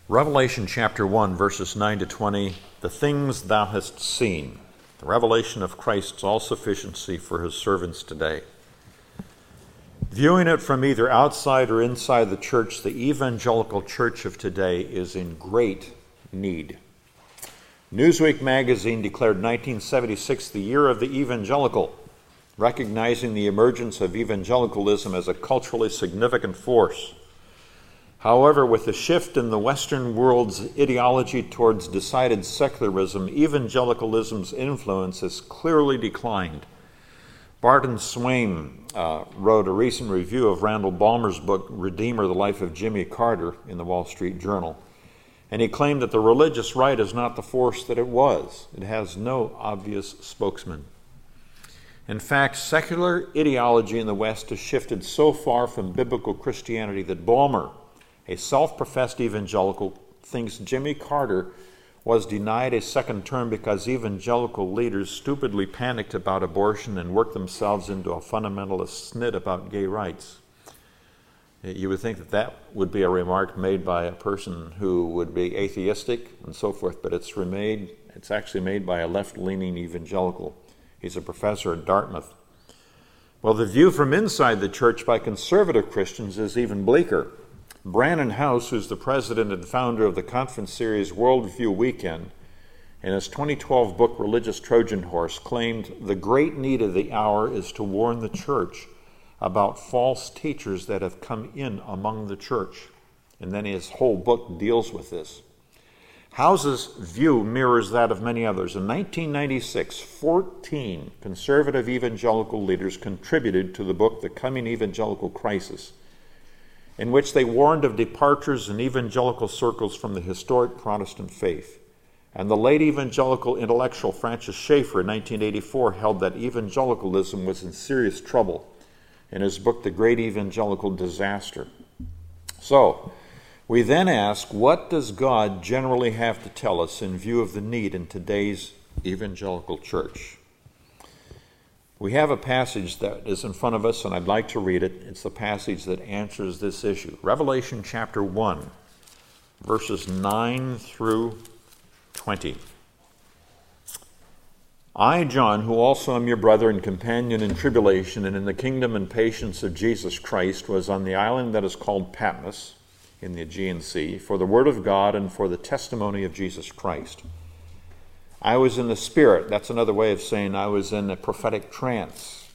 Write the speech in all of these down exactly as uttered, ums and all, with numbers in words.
Revelation chapter one, verses nine to twenty, the things thou hast seen, the revelation of Christ's all-sufficiency for his servants today. Viewing it from either outside or inside the church, the evangelical church of today is in great need. Newsweek magazine declared nineteen seventy-six the year of the evangelical, recognizing the emergence of evangelicalism as a culturally significant force. However, with the shift in the Western world's ideology towards decided secularism, evangelicalism's influence has clearly declined. Barton Swain uh, wrote a recent review of Randall Balmer's book, Redeemer, the Life of Jimmy Carter, in the Wall Street Journal. And he claimed that the religious right is not the force that it was. It has no obvious spokesman. In fact, secular ideology in the West has shifted so far from biblical Christianity that Balmer, a self-professed evangelical, thinks Jimmy Carter was denied a second term because evangelical leaders stupidly panicked about abortion and worked themselves into a fundamentalist snit about gay rights. You would think that that would be a remark made by a person who would be atheistic and so forth, but it's remade, it's actually made by a left-leaning evangelical. He's a professor at Dartmouth. Well, the view from inside the church by conservative Christians is even bleaker. Brannon House, who's the president and founder of the conference series Worldview Weekend, in his twenty twelve book Religious Trojan Horse, claimed the great need of the hour is to warn the church about false teachers that have come in among the church. And then his whole book deals with this. House's view mirrors that of many others. In nineteen ninety-six, fourteen conservative evangelical leaders contributed to the book The Coming Evangelical Crisis, in which they warned of departures in evangelical circles from the historic Protestant faith. And the late evangelical intellectual Francis Schaeffer in nineteen eighty-four held that evangelicalism was in serious trouble in his book, The Great Evangelical Disaster. So, we then ask, what does God generally have to tell us in view of the need in today's evangelical church? We have a passage that is in front of us, and I'd like to read it. It's the passage that answers this issue. Revelation chapter one, verses nine through twenty. I, John, who also am your brother and companion in tribulation and in the kingdom and patience of Jesus Christ, was on the island that is called Patmos in the Aegean Sea for the word of God and for the testimony of Jesus Christ. I was in the Spirit, that's another way of saying I was in a prophetic trance,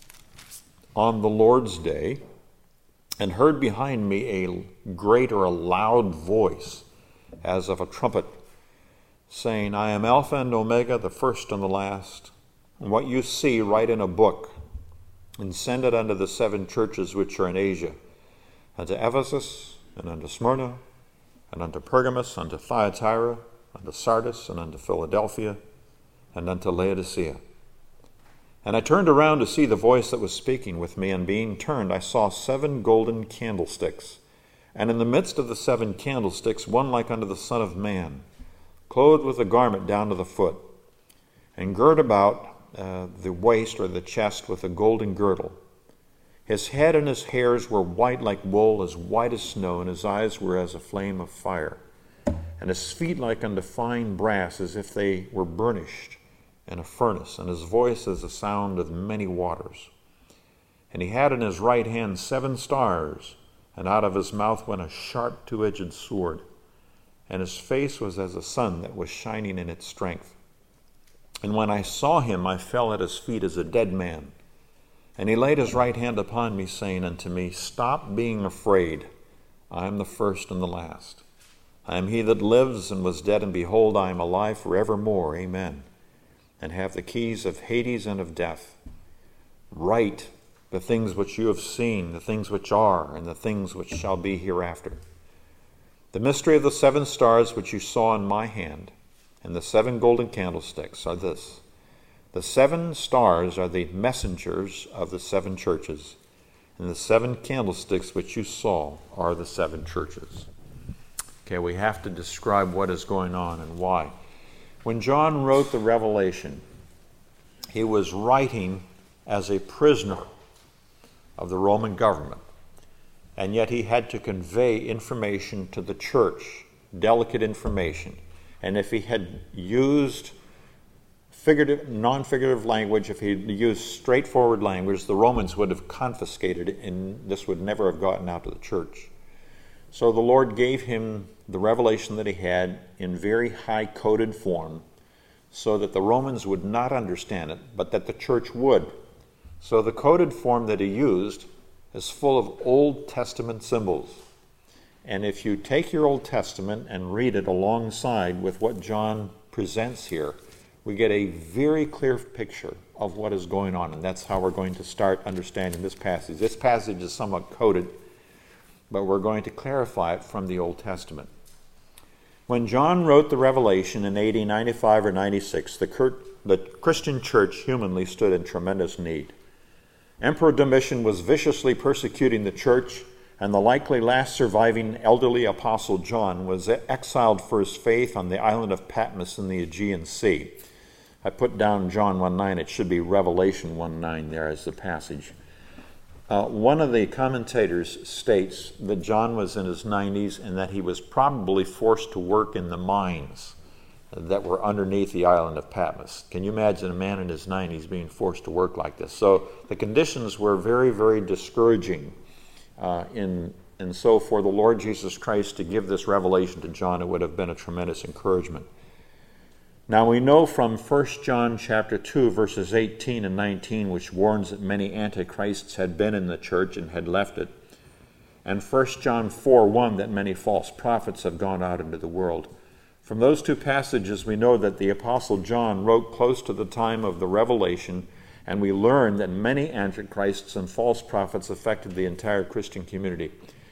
on the Lord's day, and heard behind me a great or a loud voice, as of a trumpet, saying, I am Alpha and Omega, the first and the last. And what you see, write in a book, and send it unto the seven churches which are in Asia, unto Ephesus, and unto Smyrna, and unto Pergamos, unto Thyatira, unto Sardis, and unto Philadelphia, and unto Laodicea. And I turned around to see the voice that was speaking with me, and being turned, I saw seven golden candlesticks, and in the midst of the seven candlesticks one like unto the Son of Man, clothed with a garment down to the foot, and girt about uh, the waist or the chest with a golden girdle. His head and his hairs were white like wool, as white as snow, and his eyes were as a flame of fire, and his feet like unto fine brass, as if they were burnished in a furnace, and his voice as the sound of many waters. And he had in his right hand seven stars, and out of his mouth went a sharp two-edged sword, and his face was as a sun that was shining in its strength. And when I saw him, I fell at his feet as a dead man. And he laid his right hand upon me, saying unto me, Stop being afraid. I am the first and the last. I am he that lives and was dead, and behold, I am alive forevermore. Amen. And have the keys of Hades and of death. Write the things which you have seen, the things which are, and the things which shall be hereafter. The mystery of the seven stars which you saw in my hand, and the seven golden candlesticks are this. The seven stars are the messengers of the seven churches, and the seven candlesticks which you saw are the seven churches. Okay, we have to describe what is going on and why. When John wrote the Revelation, he was writing as a prisoner of the Roman government, and yet he had to convey information to the church delicate information. And if he had used figurative, non-figurative language, if he had used straightforward language, the Romans would have confiscated it, and this would never have gotten out to the church. So the Lord gave him the revelation that he had in very high-coded form, so that the Romans would not understand it, but that the church would. So the coded form that he used is full of Old Testament symbols. And if you take your Old Testament and read it alongside with what John presents here, we get a very clear picture of what is going on. And that's how we're going to start understanding this passage. This passage is somewhat coded, but we're going to clarify it from the Old Testament. When John wrote the Revelation in A D ninety-five or ninety-six, the, Cur- the Christian church humanly stood in tremendous need. Emperor Domitian was viciously persecuting the church, and the likely last surviving elderly apostle John was exiled for his faith on the island of Patmos in the Aegean Sea. I put down John one nine. It should be Revelation one nine there as the passage. Uh, one of the commentators states that John was in his nineties and that he was probably forced to work in the mines that were underneath the island of Patmos. Can you imagine a man in his nineties being forced to work like this? So the conditions were very, very discouraging. Uh, in, and so for the Lord Jesus Christ to give this revelation to John, it would have been a tremendous encouragement. Now we know from First John chapter two, verses eighteen and nineteen, which warns that many antichrists had been in the church and had left it, and First John four one, that many false prophets have gone out into the world. From those two passages, we know that the Apostle John wrote close to the time of the revelation, and we learn that many antichrists and false prophets affected the entire Christian community.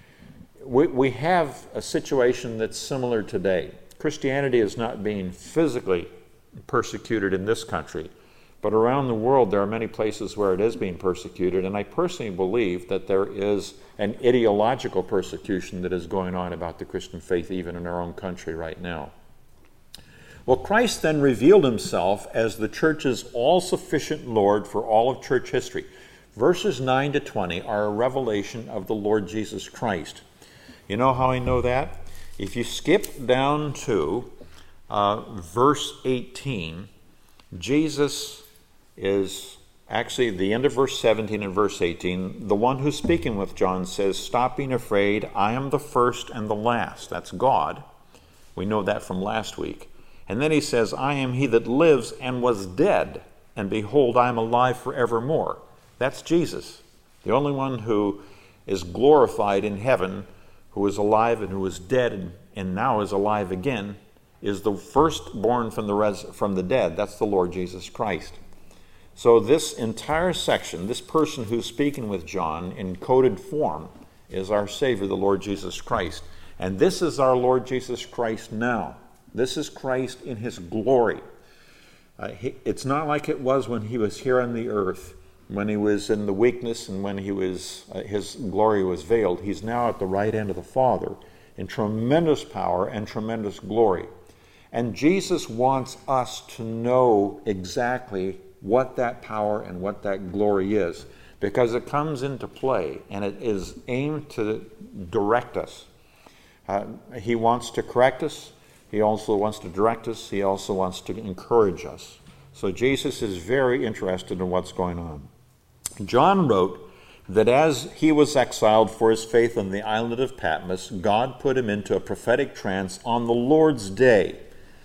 We, we have a situation that's similar today. Christianity is not being physically persecuted in this country, but around the world there are many places where it is being persecuted, and I personally believe that there is an ideological persecution that is going on about the Christian faith even in our own country right now. Well, Christ then revealed himself as the church's all-sufficient Lord for all of church history. Verses nine to twenty are a revelation of the Lord Jesus Christ. You know how I know that? If you skip down to uh, verse eighteen, Jesus is actually the end of verse seventeen and verse eighteen. The one who's speaking with John says, "Stop being afraid. I am the first and the last." That's God. We know that from last week. And then he says, "I am he that lives and was dead, and behold, I am alive forevermore." That's Jesus, the only one who is glorified in heaven, who is alive and who is dead and, and now is alive again, is the firstborn from the res, from the dead. That's the Lord Jesus Christ. So this entire section, this person who's speaking with John in coded form, is our Savior, the Lord Jesus Christ. And this is our Lord Jesus Christ now. This is Christ in his glory. Uh, he, it's not like it was when he was here on the earth, when he was in the weakness and when he was uh, his glory was veiled. He's now at the right hand of the Father in tremendous power and tremendous glory. And Jesus wants us to know exactly what that power and what that glory is, because it comes into play and it is aimed to direct us. Uh, he wants to correct us. He also wants to direct us. He also wants to encourage us. So Jesus is very interested in what's going on. John wrote that as he was exiled for his faith on the island of Patmos, God put him into a prophetic trance on the Lord's day.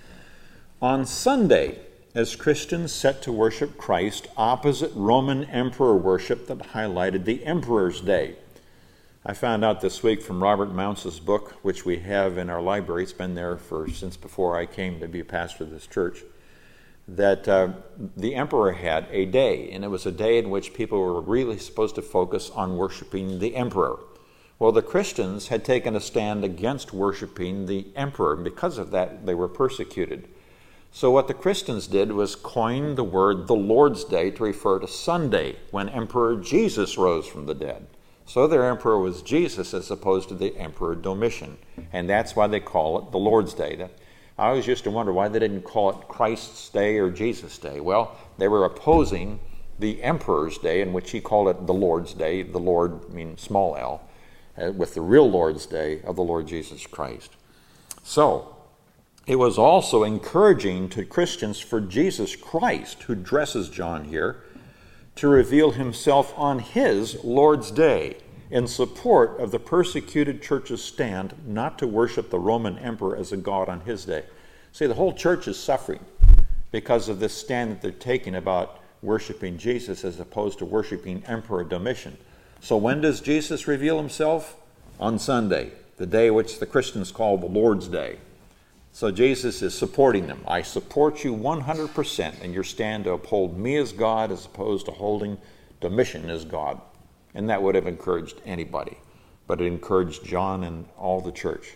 On Sunday, as Christians set to worship Christ opposite Roman emperor worship that highlighted the Emperor's Day. I found out this week from Robert Mounce's book, which we have in our library, it's been there for since before I came to be a pastor of this church, that uh, the emperor had a day, and it was a day in which people were really supposed to focus on worshiping the emperor. Well, the Christians had taken a stand against worshiping the emperor, and because of that they were persecuted. So what the Christians did was coin the word the Lord's Day to refer to Sunday, when Emperor Jesus rose from the dead. So their emperor was Jesus as opposed to the Emperor Domitian. And that's why they call it the Lord's Day. That, I always used to wonder why they didn't call it Christ's Day or Jesus' Day. Well, they were opposing the Emperor's Day, in which he called it the Lord's Day. The Lord means small l, uh, with the real Lord's Day of the Lord Jesus Christ. So, it was also encouraging to Christians for Jesus Christ, who dresses John here, to reveal himself on his Lord's Day in support of the persecuted church's stand not to worship the Roman emperor as a god on his day. See, the whole church is suffering because of this stand that they're taking about worshiping Jesus as opposed to worshiping Emperor Domitian. So when does Jesus reveal himself? On Sunday, the day which the Christians call the Lord's Day. So Jesus is supporting them. I support you one hundred percent in your stand to uphold me as God as opposed to holding Domitian as God. And that would have encouraged anybody. But it encouraged John and all the church.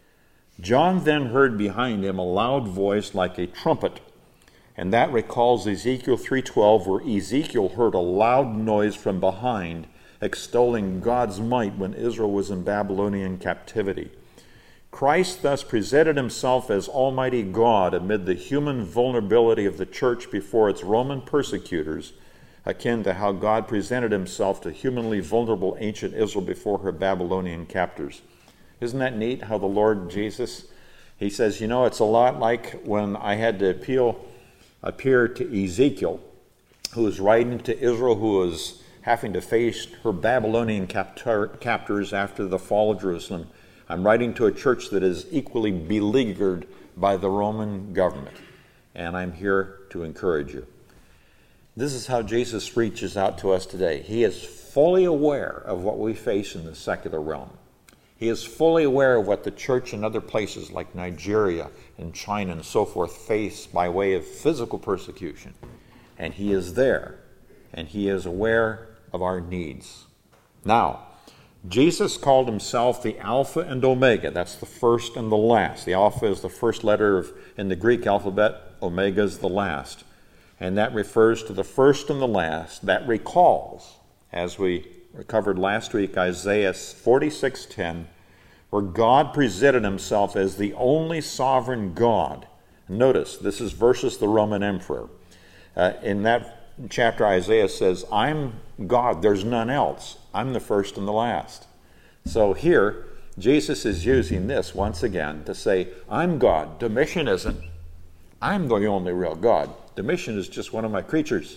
John then heard behind him a loud voice like a trumpet. And that recalls Ezekiel three twelve, where Ezekiel heard a loud noise from behind, extolling God's might when Israel was in Babylonian captivity. Christ thus presented himself as Almighty God amid the human vulnerability of the church before its Roman persecutors, akin to how God presented himself to humanly vulnerable ancient Israel before her Babylonian captors. Isn't that neat how the Lord Jesus, he says, you know, it's a lot like when I had to appeal, appear to Ezekiel, who was writing to Israel, who was having to face her Babylonian captor, captors after the fall of Jerusalem. I'm writing to a church that is equally beleaguered by the Roman government, and I'm here to encourage you. This is how Jesus reaches out to us today. He is fully aware of what we face in the secular realm. He is fully aware of what the church in other places like Nigeria and China and so forth face by way of physical persecution. And he is there, and he is aware of our needs. Now, Jesus called himself the Alpha and Omega. That's the first and the last. The Alpha is the first letter of, in the Greek alphabet. Omega is the last. And that refers to the first and the last. That recalls, as we covered last week, Isaiah forty-six ten, where God presented himself as the only sovereign God. Notice, this is versus the Roman emperor. Uh, in that chapter, Isaiah says, I'm God, there's none else. I'm the first and the last. So here, Jesus is using this once again to say, I'm God. Domitian isn't. I'm the only real God. Domitian is just one of my creatures.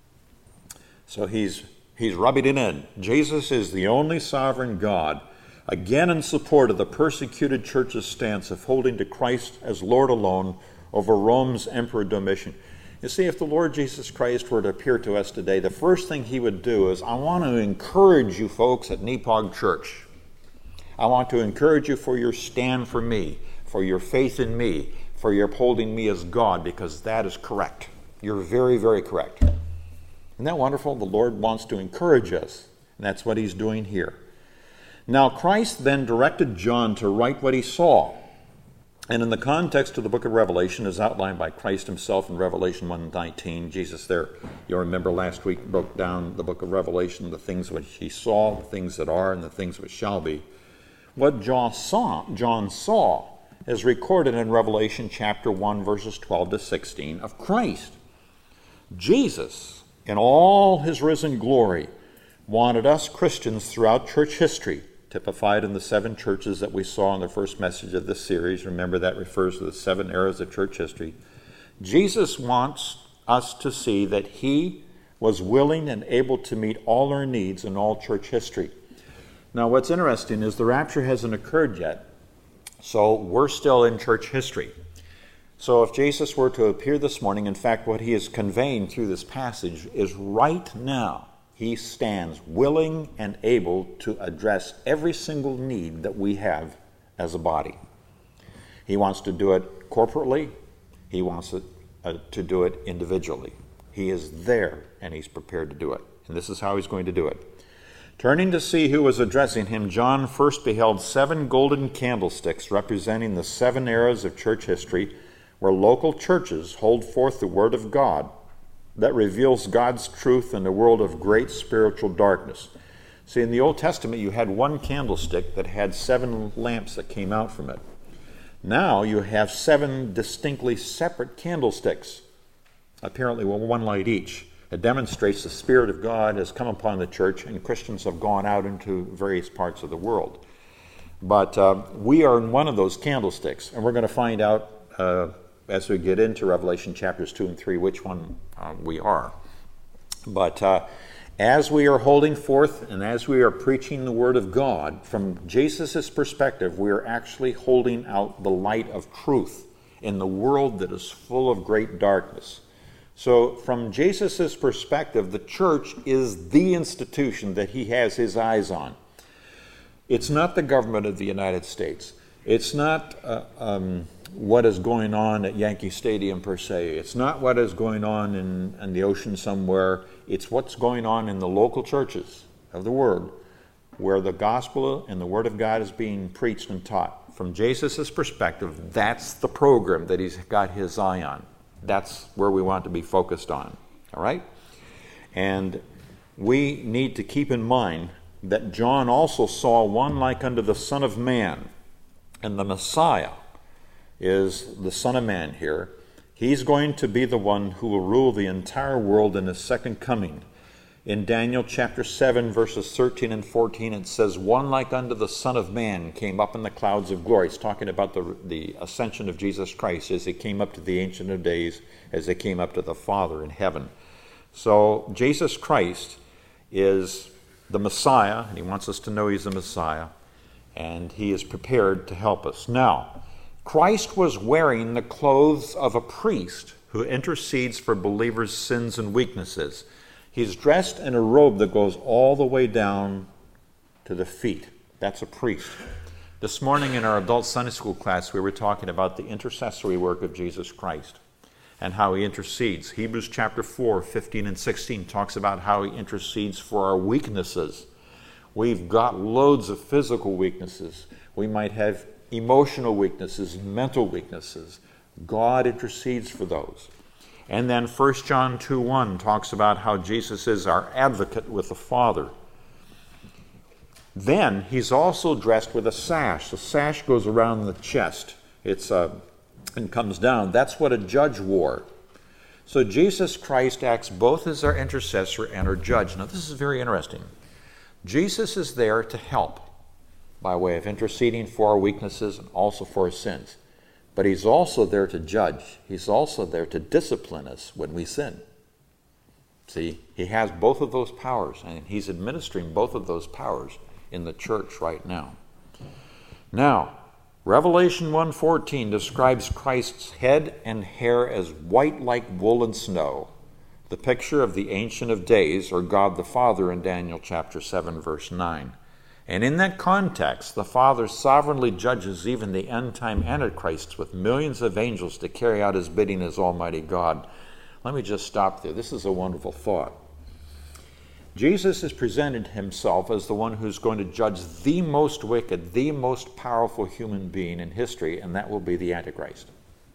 So he's he's rubbing it in. Jesus is the only sovereign God, again in support of the persecuted church's stance of holding to Christ as Lord alone over Rome's Emperor Domitian. You see, if the Lord Jesus Christ were to appear to us today, the first thing he would do is, I want to encourage you folks at Nepog Church. I want to encourage you for your stand for me, for your faith in me, for your upholding me as God, because that is correct. You're very, very correct. Isn't that wonderful? The Lord wants to encourage us, and that's what he's doing here. Now, Christ then directed John to write what he saw. And in the context of the book of Revelation, as outlined by Christ himself in Revelation one nineteen, Jesus there, you'll remember last week, broke down the book of Revelation, the things which he saw, the things that are, and the things which shall be. What John saw, John saw is recorded in Revelation chapter one, verses twelve to sixteen of Christ. Jesus, in all his risen glory, wanted us Christians throughout church history, typified in the seven churches that we saw in the first message of this series. Remember, that refers to the seven eras of church history. Jesus wants us to see that he was willing and able to meet all our needs in all church history. Now, what's interesting is the rapture hasn't occurred yet, so we're still in church history. So if Jesus were to appear this morning, in fact, what he is conveying through this passage is right now, he stands willing and able to address every single need that we have as a body. He wants to do it corporately. He wants to, uh, to do it individually. He is there, and he's prepared to do it. And this is how he's going to do it. Turning to see who was addressing him, John first beheld seven golden candlesticks representing the seven eras of church history, where local churches hold forth the word of God that reveals God's truth in a world of great spiritual darkness. See, in the Old Testament, you had one candlestick that had seven lamps that came out from it. Now you have seven distinctly separate candlesticks, apparently with one light each. It demonstrates the Spirit of God has come upon the church, and Christians have gone out into various parts of the world. But uh, we are in one of those candlesticks, and we're going to find out uh, as we get into Revelation chapters two and three which one uh, we are. But uh, as we are holding forth and as we are preaching the Word of God, from Jesus' perspective, we are actually holding out the light of truth in the world that is full of great darkness. So from Jesus' perspective, the church is the institution that he has his eyes on. It's not the government of the United States. It's not uh, um, what is going on at Yankee Stadium per se. It's not what is going on in, in the ocean somewhere. It's what's going on in the local churches of the Word, where the gospel and the Word of God is being preached and taught. From Jesus' perspective, that's the program that he's got his eye on. That's where we want to be focused on. All right? And we need to keep in mind that John also saw one like unto the Son of Man. And the Messiah is the Son of Man here. He's going to be the one who will rule the entire world in his second coming. In Daniel chapter seven, verses thirteen and fourteen, it says, one like unto the Son of Man came up in the clouds of glory. It's talking about the, the ascension of Jesus Christ as he came up to the Ancient of Days, as he came up to the Father in heaven. So Jesus Christ is the Messiah, and he wants us to know he's the Messiah, and he is prepared to help us. Now, Christ was wearing the clothes of a priest who intercedes for believers' sins and weaknesses. He's dressed in a robe that goes all the way down to the feet. That's a priest. This morning in our adult Sunday school class, we were talking about the intercessory work of Jesus Christ and how he intercedes. Hebrews chapter four, fifteen and sixteen talks about how he intercedes for our weaknesses. We've got loads of physical weaknesses. We might have emotional weaknesses, mental weaknesses. God intercedes for those. And then First John two one talks about how Jesus is our advocate with the Father. Then he's also dressed with a sash. The sash goes around the chest. It's uh, and comes down. That's what a judge wore. So Jesus Christ acts both as our intercessor and our judge. Now this is very interesting. Jesus is there to help by way of interceding for our weaknesses and also for our sins. But he's also there to judge. He's also there to discipline us when we sin. See, he has both of those powers, and he's administering both of those powers in the church right now. Now, Revelation one fourteen describes Christ's head and hair as white like wool and snow, the picture of the Ancient of Days, or God the Father in Daniel chapter seven, verse nine. And in that context, the Father sovereignly judges even the end-time Antichrists with millions of angels to carry out his bidding as Almighty God. Let me just stop there. This is a wonderful thought. Jesus has presented himself as the one who's going to judge the most wicked, the most powerful human being in history, and that will be the Antichrist.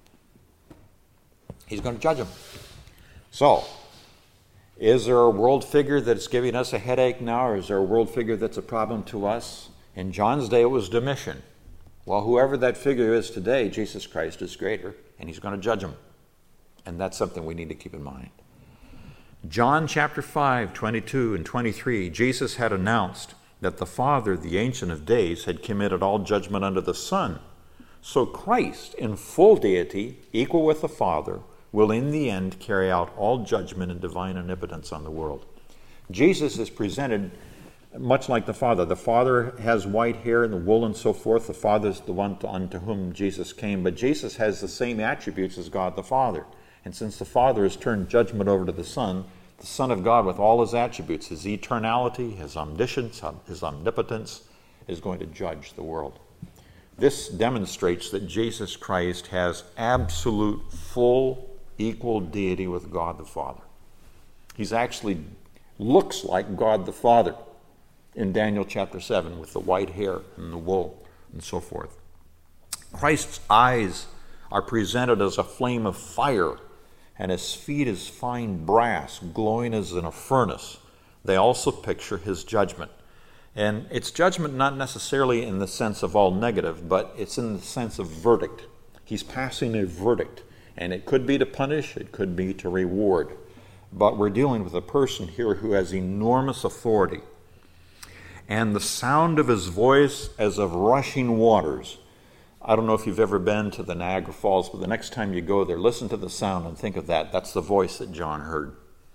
He's going to judge him. So, is there a world figure that's giving us a headache now, or is there a world figure that's a problem to us? In John's day, it was Domitian. Well, whoever that figure is today, Jesus Christ is greater, and he's going to judge him. And that's something we need to keep in mind. John chapter five, twenty-two and twenty-three, Jesus had announced that the Father, the Ancient of Days, had committed all judgment unto the Son. So Christ, in full deity, equal with the Father, will in the end carry out all judgment and divine omnipotence on the world. Jesus is presented much like the Father. The Father has white hair and the wool and so forth. The Father is the one unto whom Jesus came. But Jesus has the same attributes as God the Father. And since the Father has turned judgment over to the Son, the Son of God with all his attributes, his eternality, his omniscience, his omnipotence, is going to judge the world. This demonstrates that Jesus Christ has absolute, full, equal deity with God the Father. He's actually looks like God the Father in Daniel chapter seven with the white hair and the wool and so forth. Christ's eyes are presented as a flame of fire, and his feet as fine brass, glowing as in a furnace. They also picture his judgment. And it's judgment not necessarily in the sense of all negative, but it's in the sense of verdict. He's passing a verdict. And it could be to punish, it could be to reward. But we're dealing with a person here who has enormous authority. and the sound of his voice as of rushing waters. I don't know if you've ever been to the Niagara Falls, but the next time you go there, listen to the sound and think of that. That's the voice that John heard.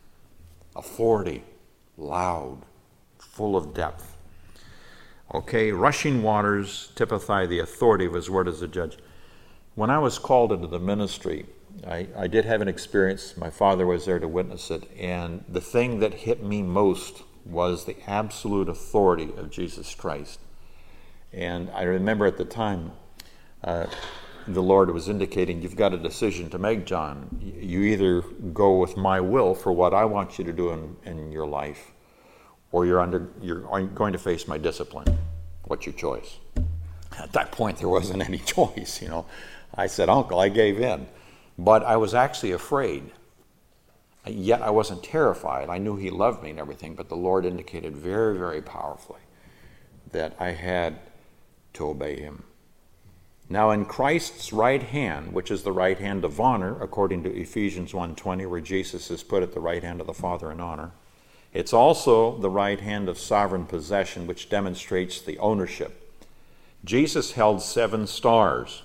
Authority, loud, full of depth. Okay, rushing waters typify the authority of his word as a judge. When I was called into the ministry, I, I did have an experience. My father was there to witness it, and the thing that hit me most was the absolute authority of Jesus Christ. And I remember at the time, uh, the Lord was indicating, you've got a decision to make, John. You either go with my will for what I want you to do in, in your life, or you're under you're going to face my discipline. What's your choice? At that point, there wasn't any choice, you know. I said, Uncle, I gave in. But I was actually afraid. Yet I wasn't terrified. I knew he loved me and everything, but the Lord indicated very, very powerfully that I had to obey him. Now in Christ's right hand, which is the right hand of honor, according to Ephesians one twenty, where Jesus is put at the right hand of the Father in honor, it's also the right hand of sovereign possession, which demonstrates the ownership. Jesus held seven stars,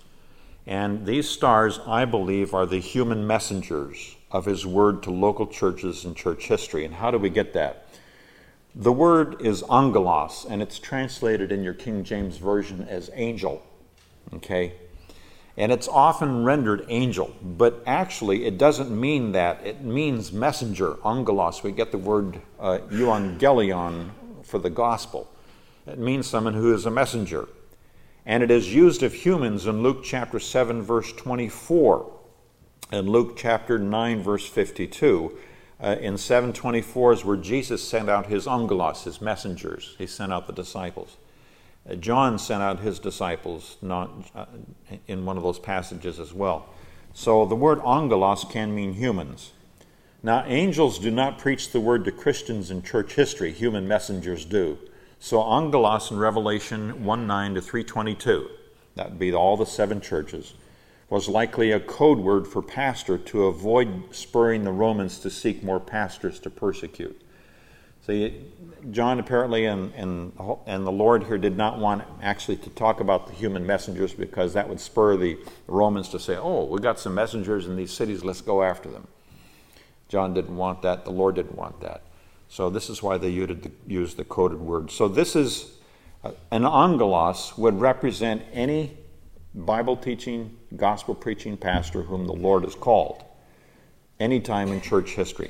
and these stars, I believe, are the human messengers of his word to local churches and church history. And how do we get that? The word is angelos, and it's translated in your King James Version as angel. Okay? And it's often rendered angel, but actually it doesn't mean that. It means messenger, angelos. We get the word uh, euangelion for the gospel. It means someone who is a messenger. And it is used of humans in Luke chapter seven, verse twenty-four, and Luke chapter nine, verse fifty-two. Uh, in seven twenty-four is where Jesus sent out his angelos, his messengers. He sent out the disciples. Uh, John sent out his disciples not uh, in one of those passages as well. So the word angelos can mean humans. Now, angels do not preach the word to Christians in church history. Human messengers do. So angelos in Revelation one nine to three twenty-two, that would be all the seven churches, was likely a code word for pastor to avoid spurring the Romans to seek more pastors to persecute. See, John apparently and, and, and the Lord here did not want actually to talk about the human messengers, because that would spur the Romans to say, oh, we got some messengers in these cities, let's go after them. John didn't want that. The Lord didn't want that. So this is why they used the coded word. So this is, uh, an angelos would represent any Bible-teaching, gospel-preaching pastor whom the Lord has called, anytime in church history.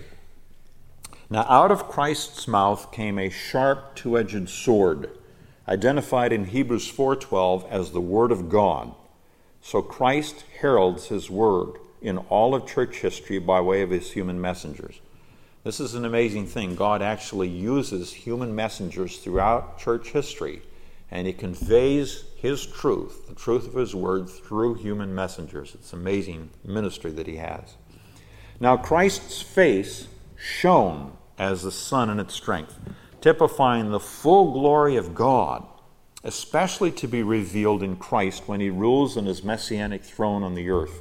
Now out of Christ's mouth came a sharp two-edged sword, identified in Hebrews four twelve as the Word of God. So Christ heralds his word in all of church history by way of his human messengers. This is an amazing thing. God actually uses human messengers throughout church history, and he conveys his truth, the truth of his word, through human messengers. It's an amazing ministry that he has. Now, Christ's face shone as the sun in its strength, typifying the full glory of God, especially to be revealed in Christ when he rules on his messianic throne on the earth.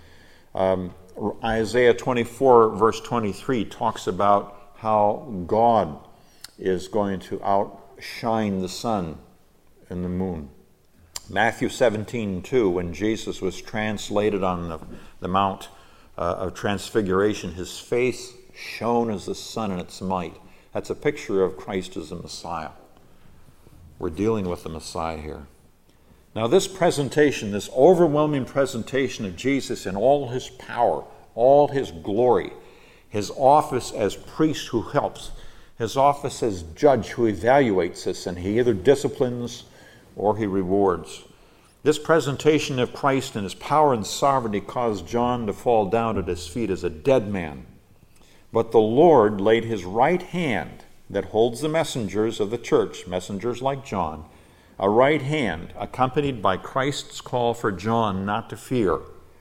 Um, Isaiah twenty-four, verse twenty-three, talks about how God is going to outshine the sun and the moon. Matthew seventeen two, when Jesus was translated on the, the Mount uh, of Transfiguration, his face shone as the sun in its might. That's a picture of Christ as the Messiah. We're dealing with the Messiah here. Now this presentation, this overwhelming presentation of Jesus in all his power, all his glory, his office as priest who helps, his office as judge who evaluates us, and he either disciplines or he rewards. This presentation of Christ and his power and sovereignty caused John to fall down at his feet as a dead man. But the Lord laid his right hand that holds the messengers of the church, messengers like John, a right hand accompanied by Christ's call for John not to fear,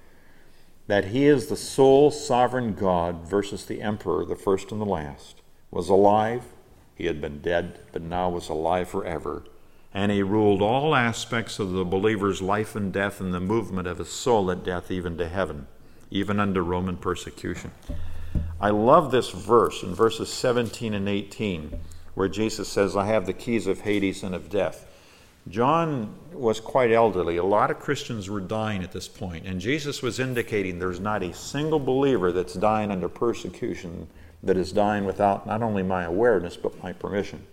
that he is the sole sovereign God versus the emperor, the first and the last, was alive. He had been dead, but now was alive forever. And he ruled all aspects of the believer's life and death and the movement of his soul at death, even to heaven, even under Roman persecution. I love this verse in verses seventeen and eighteen, where Jesus says, I have the keys of Hades and of death. John was quite elderly. A lot of Christians were dying at this point, and Jesus was indicating there's not a single believer that's dying under persecution that is dying without not only my awareness, but my permission.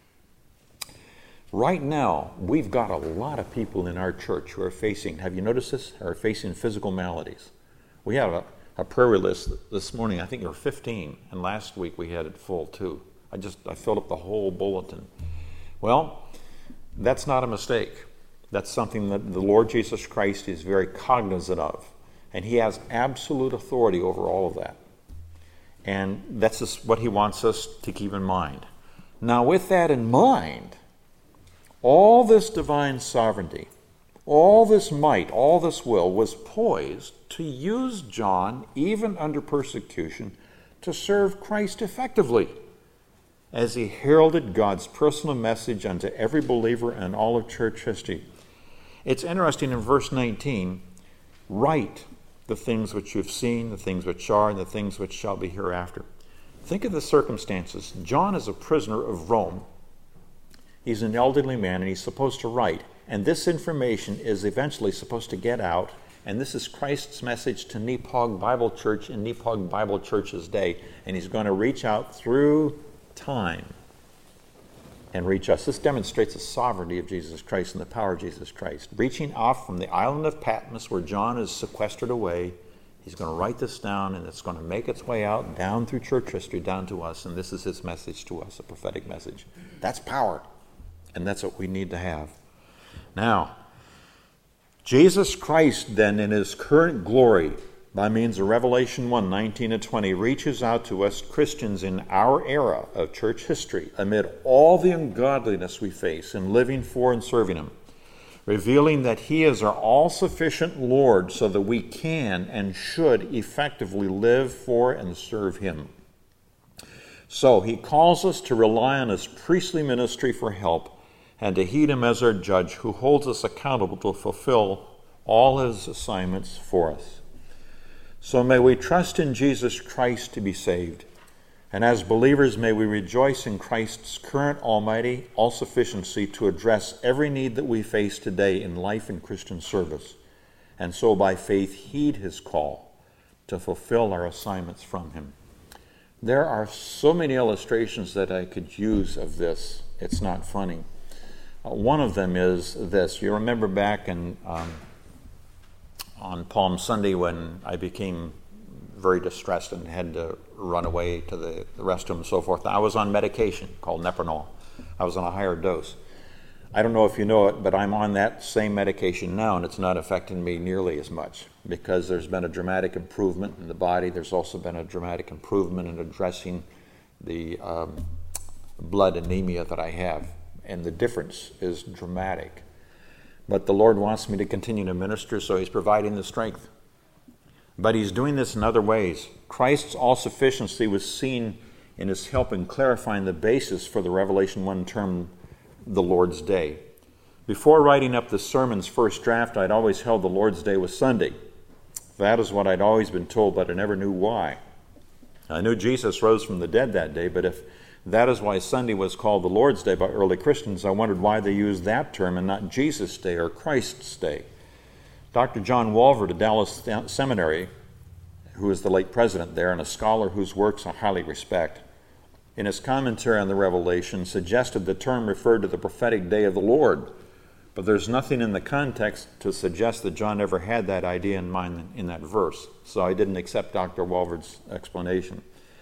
Right now, we've got a lot of people in our church who are facing, have you noticed this, are facing physical maladies. We have a, a prayer list this morning, I think there were fifteen, and last week we had it full too. I just, I filled up the whole bulletin. Well, that's not a mistake. That's something that the Lord Jesus Christ is very cognizant of, and he has absolute authority over all of that. And that's just what he wants us to keep in mind. Now, with that in mind, all this divine sovereignty, all this might, all this will was poised to use John, even under persecution, to serve Christ effectively as he heralded God's personal message unto every believer in all of church history. It's interesting in verse nineteen, write the things which you've seen, the things which are, and the things which shall be hereafter. Think of the circumstances. John is a prisoner of Rome. He's an elderly man, and he's supposed to write. And this information is eventually supposed to get out, and this is Christ's message to Nepog Bible Church in Nepog Bible Church's day, and he's going to reach out through time and reach us. This demonstrates the sovereignty of Jesus Christ and the power of Jesus Christ. Reaching off from the island of Patmos, where John is sequestered away, he's going to write this down, and it's going to make its way out down through church history, down to us, and this is his message to us, a prophetic message. That's power, and that's what we need to have. Now, Jesus Christ then, in his current glory, by means of Revelation one, nineteen and twenty, reaches out to us Christians in our era of church history amid all the ungodliness we face in living for and serving him, revealing that he is our all-sufficient Lord so that we can and should effectively live for and serve him. So he calls us to rely on his priestly ministry for help and to heed him as our judge, who holds us accountable to fulfill all his assignments for us. So may we trust in Jesus Christ to be saved, and as believers may we rejoice in Christ's current almighty all-sufficiency to address every need that we face today in life and Christian service, and so by faith heed his call to fulfill our assignments from him. There are so many illustrations that I could use of this. It's not funny. Uh, one of them is this. You remember back in um, on Palm Sunday when I became very distressed and had to run away to the, the restroom and so forth. I was on medication called Nepronol. I was on a higher dose. I don't know if you know it, but I'm on that same medication now, and it's not affecting me nearly as much because there's been a dramatic improvement in the body. There's also been a dramatic improvement in addressing the um, blood anemia that I have, and the difference is dramatic. But the Lord wants me to continue to minister, so he's providing the strength. But he's doing this in other ways. Christ's all-sufficiency was seen in his help in clarifying the basis for the Revelation one term, the Lord's Day. Before writing up the sermon's first draft, I'd always held the Lord's Day was Sunday. That is what I'd always been told, but I never knew why. I knew Jesus rose from the dead that day, but if that is why Sunday was called the Lord's Day by early Christians, I wondered why they used that term and not Jesus' Day or Christ's Day. Doctor John Walvoord of Dallas Seminary, who is the late president there and a scholar whose works I highly respect, in his commentary on the Revelation suggested the term referred to the prophetic day of the Lord, but there's nothing in the context to suggest that John ever had that idea in mind in that verse, so I didn't accept Doctor Walvoord's explanation.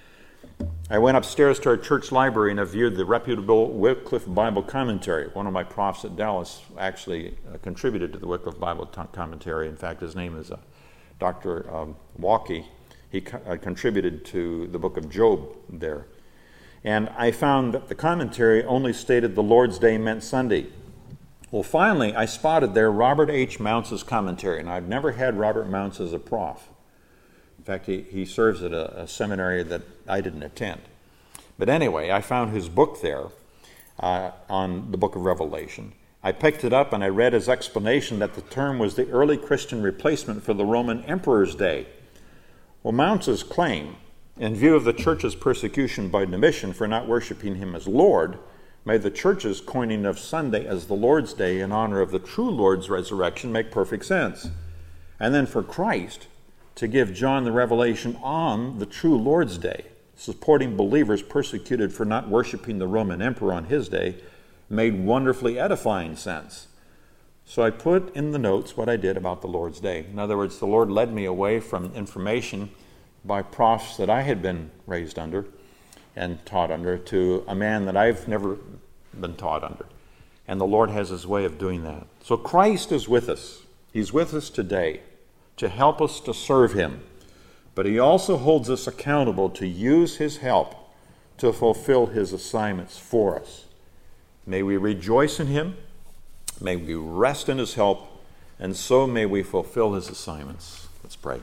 I went upstairs to our church library and I viewed the reputable Wycliffe Bible Commentary. One of my profs at Dallas actually uh, contributed to the Wycliffe Bible t- Commentary. In fact, his name is uh, Doctor Um, Walke. He co- uh, contributed to the book of Job there. And I found that the commentary only stated the Lord's Day meant Sunday. Well, finally, I spotted there Robert H. Mounce's commentary, and I've never had Robert Mounce as a prof. In fact, he, he serves at a, a seminary that I didn't attend. But anyway, I found his book there uh, on the book of Revelation. I picked it up and I read his explanation that the term was the early Christian replacement for the Roman Emperor's Day. Well, Mounce's claim In view of the church's persecution by Domitian for not worshiping him as Lord, may the church's coining of Sunday as the Lord's Day in honor of the true Lord's resurrection make perfect sense. And then for Christ to give John the revelation on the true Lord's Day, supporting believers persecuted for not worshiping the Roman emperor on his day, made wonderfully edifying sense. So I put in the notes what I did about the Lord's Day. In other words, the Lord led me away from information by profs that I had been raised under and taught under to a man that I've never been taught under. And the Lord has his way of doing that. So Christ is with us. He's with us today to help us to serve him. But he also holds us accountable to use his help to fulfill his assignments for us. May we rejoice in him. May we rest in his help. And so may we fulfill his assignments. Let's pray.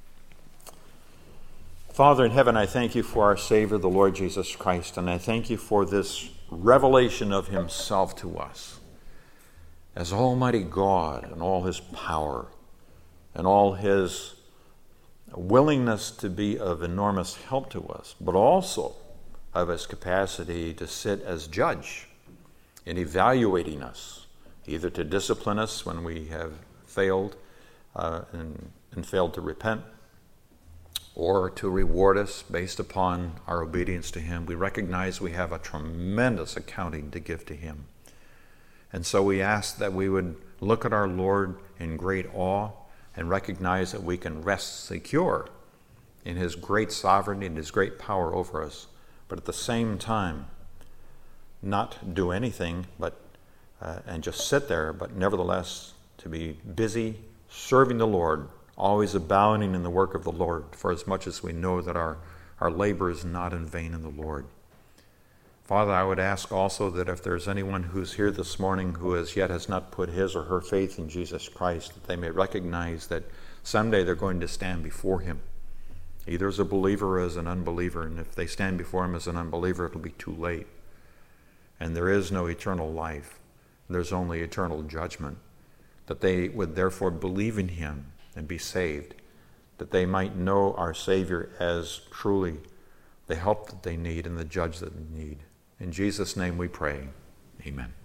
Father in heaven, I thank you for our Savior, the Lord Jesus Christ, and I thank you for this revelation of himself to us as Almighty God and all his power and all his willingness to be of enormous help to us, but also of his capacity to sit as judge in evaluating us, either to discipline us when we have failed uh, and, and failed to repent, or to reward us based upon our obedience to him. We recognize we have a tremendous accounting to give to him. And so we ask that we would look at our Lord in great awe and recognize that we can rest secure in his great sovereignty and his great power over us, but at the same time not do anything but uh, and just sit there, but nevertheless to be busy serving the Lord, always abounding in the work of the Lord, for as much as we know that our, our labor is not in vain in the Lord. Father, I would ask also that if there's anyone who's here this morning who as yet has not put his or her faith in Jesus Christ, that they may recognize that someday they're going to stand before him, either as a believer or as an unbeliever. And if they stand before him as an unbeliever, it'll be too late. And there is no eternal life. There's only eternal judgment. That they would therefore believe in him and be saved, that they might know our Savior as truly the help that they need and the judge that they need. In Jesus' name we pray. Amen.